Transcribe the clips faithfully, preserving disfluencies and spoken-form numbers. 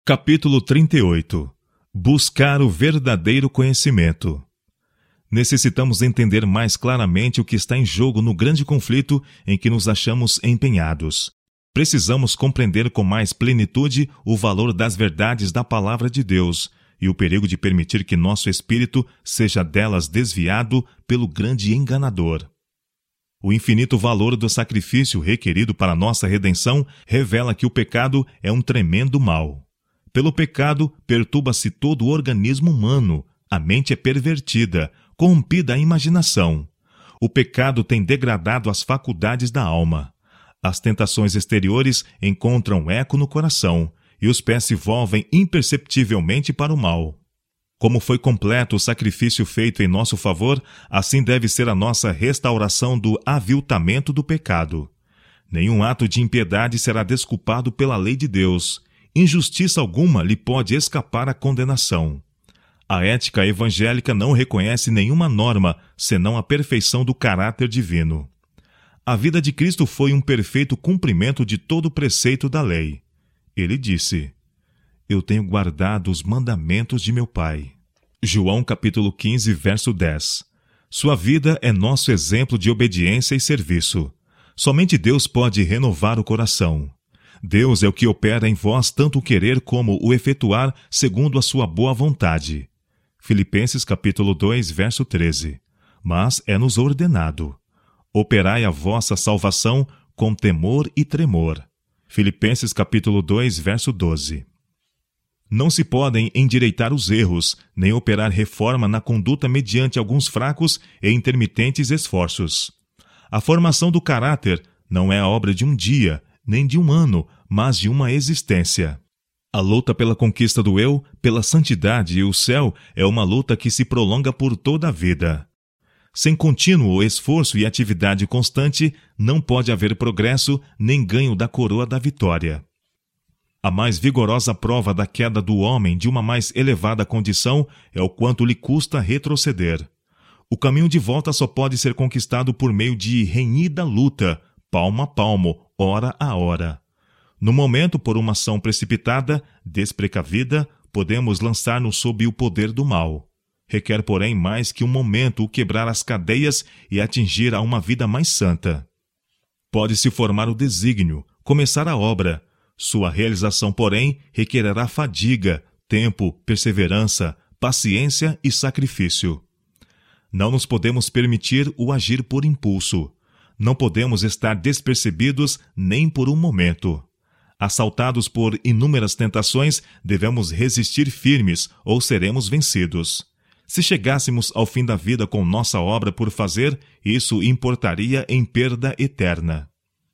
Capítulo trinta e oito. Buscar o verdadeiro conhecimento. Necessitamos entender mais claramente o que está em jogo no grande conflito em que nos achamos empenhados. Precisamos compreender com mais plenitude o valor das verdades da Palavra de Deus e o perigo de permitir que nosso espírito seja delas desviado pelo grande enganador. O infinito valor do sacrifício requerido para nossa redenção revela que o pecado é um tremendo mal. Pelo pecado, perturba-se todo o organismo humano, a mente é pervertida, corrompida a imaginação. O pecado tem degradado as faculdades da alma. As tentações exteriores encontram eco no coração, e os pés se volvem imperceptivelmente para o mal. Como foi completo o sacrifício feito em nosso favor, assim deve ser a nossa restauração do aviltamento do pecado. Nenhum ato de impiedade será desculpado pela lei de Deus. Injustiça alguma lhe pode escapar à condenação. A ética evangélica não reconhece nenhuma norma, senão a perfeição do caráter divino. A vida de Cristo foi um perfeito cumprimento de todo o preceito da lei. Ele disse: Eu tenho guardado os mandamentos de meu Pai. João capítulo quinze, verso dez. Sua vida é nosso exemplo de obediência e serviço. Somente Deus pode renovar o coração. Deus é o que opera em vós tanto o querer como o efetuar segundo a sua boa vontade. Filipenses capítulo dois, verso treze. Mas é-nos ordenado: operai a vossa salvação com temor e tremor. Filipenses capítulo dois, verso doze. Não se podem endireitar os erros, nem operar reforma na conduta mediante alguns fracos e intermitentes esforços. A formação do caráter não é a obra de um dia, nem de um ano, mas de uma existência. A luta pela conquista do eu, pela santidade e o céu é uma luta que se prolonga por toda a vida. Sem contínuo esforço e atividade constante, não pode haver progresso nem ganho da coroa da vitória. A mais vigorosa prova da queda do homem de uma mais elevada condição é o quanto lhe custa retroceder. O caminho de volta só pode ser conquistado por meio de renhida luta, palmo a palmo, hora a hora. No momento, por uma ação precipitada, desprecavida, podemos lançar-nos sob o poder do mal. Requer, porém, mais que um momento o quebrar as cadeias e atingir a uma vida mais santa. Pode-se formar o desígnio, começar a obra. Sua realização, porém, requererá fadiga, tempo, perseverança, paciência e sacrifício. Não nos podemos permitir o agir por impulso. Não podemos estar despercebidos nem por um momento. Assaltados por inúmeras tentações, devemos resistir firmes ou seremos vencidos. Se chegássemos ao fim da vida com nossa obra por fazer, isso importaria em perda eterna.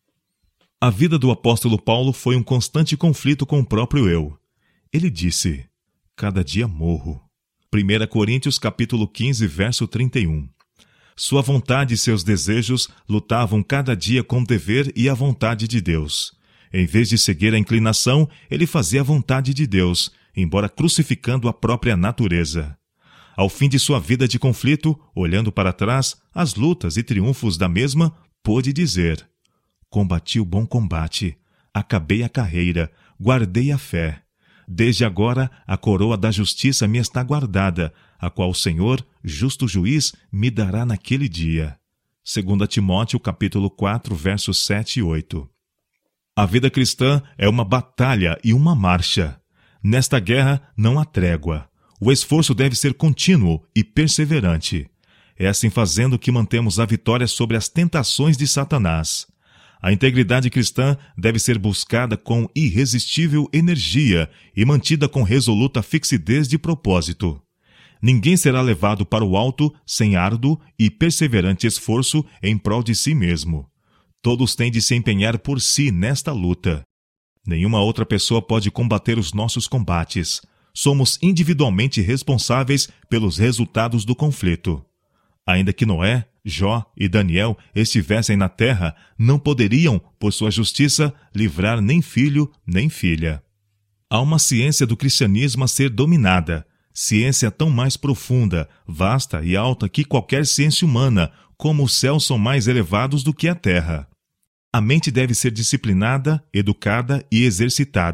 A vida do apóstolo Paulo foi um constante conflito com o próprio eu. Ele disse: cada dia morro. primeira Coríntios capítulo quinze, verso trinta e um. Sua vontade e seus desejos lutavam cada dia com o dever e a vontade de Deus. Em vez de seguir a inclinação, ele fazia a vontade de Deus, embora crucificando a própria natureza. Ao fim de sua vida de conflito, olhando para trás, as lutas e triunfos da mesma, pôde dizer: combati o bom combate, acabei a carreira, guardei a fé. Desde agora a coroa da justiça me está guardada, a qual o Senhor, justo juiz, me dará naquele dia. Segunda Timóteo capítulo quatro, versos sete e oito. A vida cristã é uma batalha e uma marcha. Nesta guerra não há trégua. O esforço deve ser contínuo e perseverante. É assim fazendo que mantemos a vitória sobre as tentações de Satanás. A integridade cristã deve ser buscada com irresistível energia e mantida com resoluta fixidez de propósito. Ninguém será levado para o alto sem árduo e perseverante esforço em prol de si mesmo. Todos têm de se empenhar por si nesta luta. Nenhuma outra pessoa pode combater os nossos combates. Somos individualmente responsáveis pelos resultados do conflito. Ainda que Noé, Jó e Daniel estivessem na terra, não poderiam, por sua justiça, livrar nem filho nem filha. Há uma ciência do cristianismo a ser dominada, ciência tão mais profunda, vasta e alta que qualquer ciência humana, como os céus são mais elevados do que a terra. A mente deve ser disciplinada, educada e exercitada,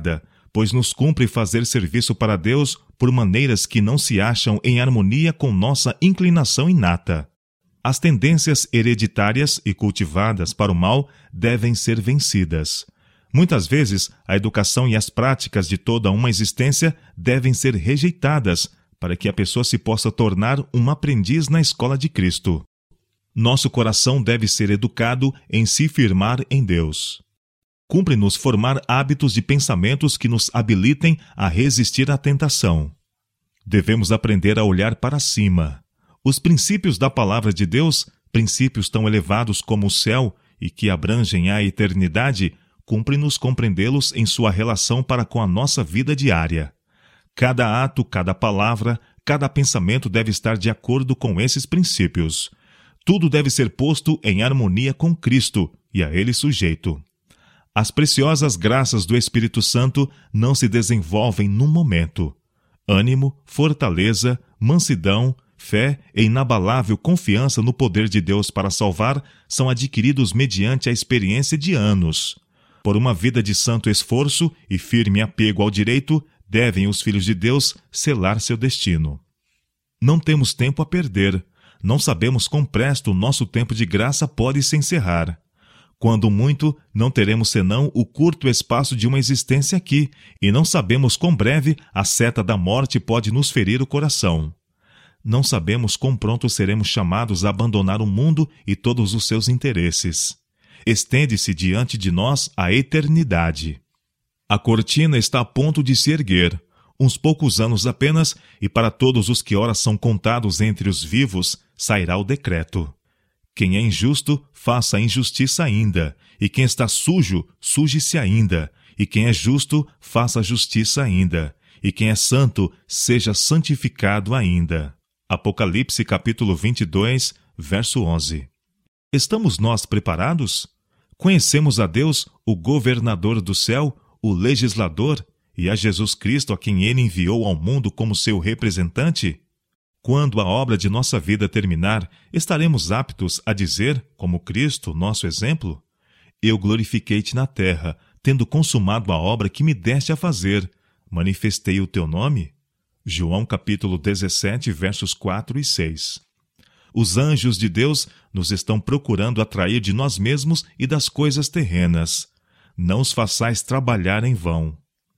pois nos cumpre fazer serviço para Deus por maneiras que não se acham em harmonia com nossa inclinação inata. As tendências hereditárias e cultivadas para o mal devem ser vencidas. Muitas vezes, a educação e as práticas de toda uma existência devem ser rejeitadas para que a pessoa se possa tornar um aprendiz na escola de Cristo. Nosso coração deve ser educado em se firmar em Deus. Cumpre-nos formar hábitos de pensamentos que nos habilitem a resistir à tentação. Devemos aprender a olhar para cima. Os princípios da palavra de Deus, princípios tão elevados como o céu e que abrangem a eternidade, cumpre-nos compreendê-los em sua relação para com a nossa vida diária. Cada ato, cada palavra, cada pensamento deve estar de acordo com esses princípios. Tudo deve ser posto em harmonia com Cristo e a Ele sujeito. As preciosas graças do Espírito Santo não se desenvolvem num momento. Ânimo, fortaleza, mansidão, fé e inabalável confiança no poder de Deus para salvar são adquiridos mediante a experiência de anos. Por uma vida de santo esforço e firme apego ao direito, devem os filhos de Deus selar seu destino. Não temos tempo a perder. Não sabemos quão presto o nosso tempo de graça pode se encerrar. Quando muito, não teremos senão o curto espaço de uma existência aqui, e não sabemos quão breve a seta da morte pode nos ferir o coração. Não sabemos quão pronto seremos chamados a abandonar o mundo e todos os seus interesses. Estende-se diante de nós a eternidade. A cortina está a ponto de se erguer, uns poucos anos apenas, e para todos os que ora são contados entre os vivos, sairá o decreto. Quem é injusto, faça a injustiça ainda, e quem está sujo, suje-se ainda, e quem é justo, faça a justiça ainda, e quem é santo, seja santificado ainda. Apocalipse capítulo vinte e dois, verso onze. Estamos nós preparados? Conhecemos a Deus, o governador do céu, o legislador, e a Jesus Cristo a quem Ele enviou ao mundo como seu representante? Quando a obra de nossa vida terminar, estaremos aptos a dizer, como Cristo, nosso exemplo: Eu glorifiquei-te na terra, tendo consumado a obra que me deste a fazer. Manifestei o teu nome? João capítulo dezessete, versos quatro e seis. Os anjos de Deus nos estão procurando atrair de nós mesmos e das coisas terrenas. Não os façais trabalhar em vão.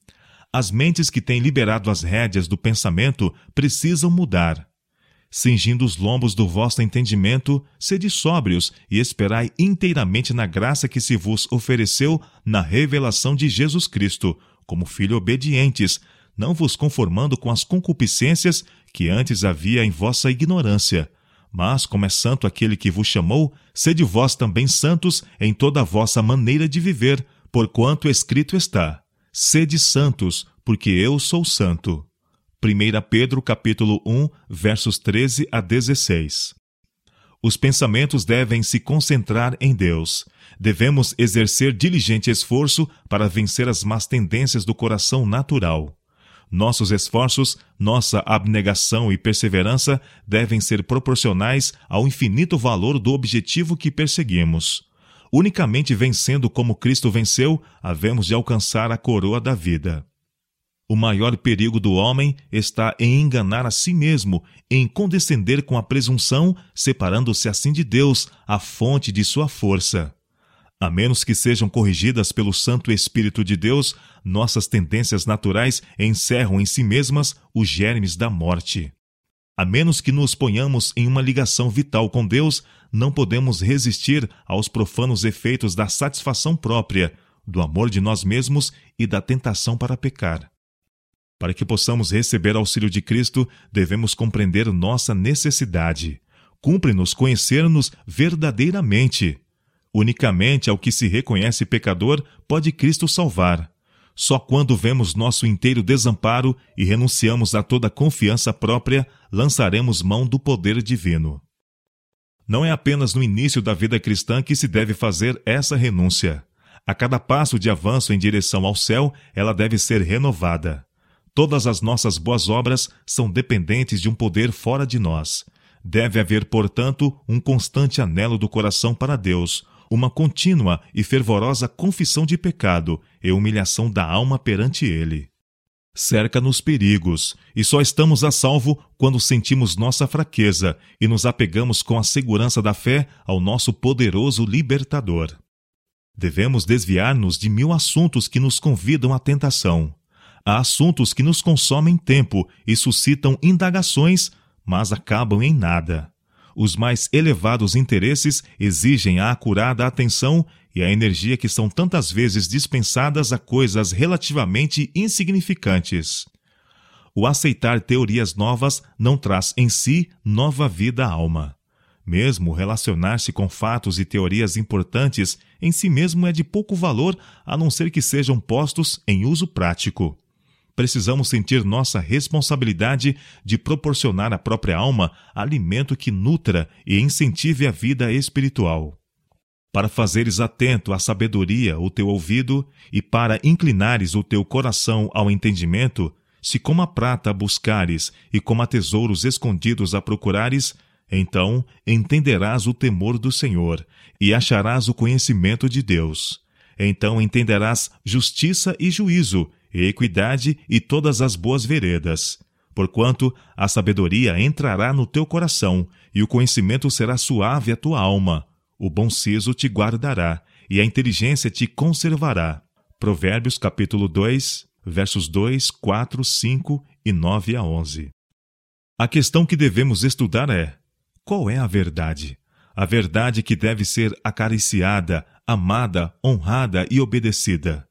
As mentes que têm liberado as rédeas do pensamento precisam mudar. Cingindo os lombos do vosso entendimento, sede sóbrios e esperai inteiramente na graça que se vos ofereceu na revelação de Jesus Cristo, como filhos obedientes, não vos conformando com as concupiscências que antes havia em vossa ignorância. Mas, como é santo aquele que vos chamou, sede vós também santos em toda a vossa maneira de viver, porquanto escrito está: Sede santos, porque eu sou santo. primeira Pedro capítulo um, versos treze a dezesseis. Os pensamentos devem se concentrar em Deus. Devemos exercer diligente esforço para vencer as más tendências do coração natural. Nossos esforços, nossa abnegação e perseverança devem ser proporcionais ao infinito valor do objetivo que perseguimos. Unicamente vencendo como Cristo venceu, havemos de alcançar a coroa da vida. O maior perigo do homem está em enganar a si mesmo, em condescender com a presunção, separando-se assim de Deus, a fonte de sua força. A menos que sejam corrigidas pelo Santo Espírito de Deus, nossas tendências naturais encerram em si mesmas os germes da morte. A menos que nos ponhamos em uma ligação vital com Deus, não podemos resistir aos profanos efeitos da satisfação própria, do amor de nós mesmos e da tentação para pecar. Para que possamos receber auxílio de Cristo, devemos compreender nossa necessidade. Cumpre-nos conhecer-nos verdadeiramente. Unicamente ao que se reconhece pecador pode Cristo salvar. Só quando vemos nosso inteiro desamparo e renunciamos a toda confiança própria, lançaremos mão do poder divino. Não é apenas no início da vida cristã que se deve fazer essa renúncia. A cada passo de avanço em direção ao céu, ela deve ser renovada. Todas as nossas boas obras são dependentes de um poder fora de nós. Deve haver, portanto, um constante anelo do coração para Deus, uma contínua e fervorosa confissão de pecado e humilhação da alma perante Ele. Cerca-nos perigos, e só estamos a salvo quando sentimos nossa fraqueza e nos apegamos com a segurança da fé ao nosso poderoso libertador. Devemos desviar-nos de mil assuntos que nos convidam à tentação. Há assuntos que nos consomem tempo e suscitam indagações, mas acabam em nada. Os mais elevados interesses exigem a acurada atenção e a energia que são tantas vezes dispensadas a coisas relativamente insignificantes. O aceitar teorias novas não traz em si nova vida à alma. Mesmo relacionar-se com fatos e teorias importantes em si mesmo é de pouco valor, a não ser que sejam postos em uso prático. Precisamos sentir nossa responsabilidade de proporcionar à própria alma alimento que nutra e incentive a vida espiritual. Para fazeres atento à sabedoria o teu ouvido e para inclinares o teu coração ao entendimento, se como a prata a buscares e como a tesouros escondidos a procurares, então entenderás o temor do Senhor e acharás o conhecimento de Deus. Então entenderás justiça e juízo, e equidade e todas as boas veredas. Porquanto a sabedoria entrará no teu coração, e o conhecimento será suave à tua alma. O bom siso te guardará, e a inteligência te conservará. Provérbios capítulo dois, versos dois, quatro, cinco e nove a onze. A questão que devemos estudar é: qual é a verdade? A verdade que deve ser acariciada, amada, honrada e obedecida.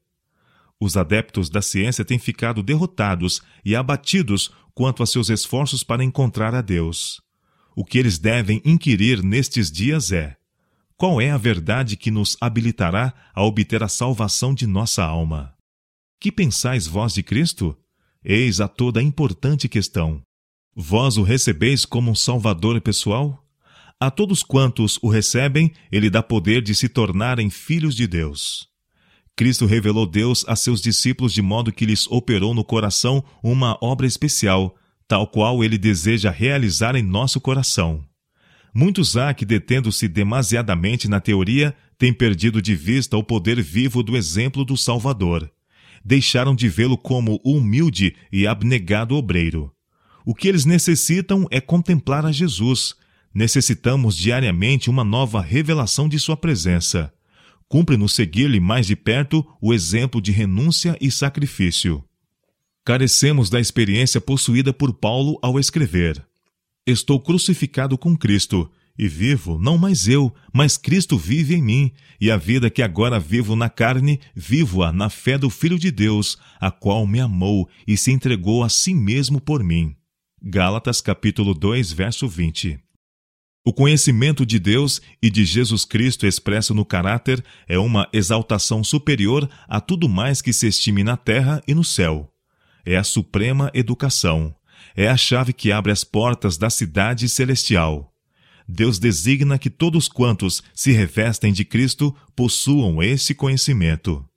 Os adeptos da ciência têm ficado derrotados e abatidos quanto a seus esforços para encontrar a Deus. O que eles devem inquirir nestes dias é: qual é a verdade que nos habilitará a obter a salvação de nossa alma? Que pensais vós de Cristo? Eis a toda a importante questão. Vós o recebeis como um Salvador pessoal? A todos quantos o recebem, ele dá poder de se tornarem filhos de Deus. Cristo revelou Deus a seus discípulos de modo que lhes operou no coração uma obra especial, tal qual ele deseja realizar em nosso coração. Muitos há que, detendo-se demasiadamente na teoria, têm perdido de vista o poder vivo do exemplo do Salvador. Deixaram de vê-lo como o humilde e abnegado obreiro. O que eles necessitam é contemplar a Jesus. Necessitamos diariamente uma nova revelação de sua presença. Cumpre-nos seguir-lhe mais de perto o exemplo de renúncia e sacrifício. Carecemos da experiência possuída por Paulo ao escrever: Estou crucificado com Cristo, e vivo, não mais eu, mas Cristo vive em mim, e a vida que agora vivo na carne, vivo-a na fé do Filho de Deus, a qual me amou e se entregou a si mesmo por mim. Gálatas capítulo dois, verso vinte. O conhecimento de Deus e de Jesus Cristo expresso no caráter é uma exaltação superior a tudo mais que se estime na terra e no céu. É a suprema educação. É a chave que abre as portas da cidade celestial. Deus designa que todos quantos se revestem de Cristo possuam esse conhecimento.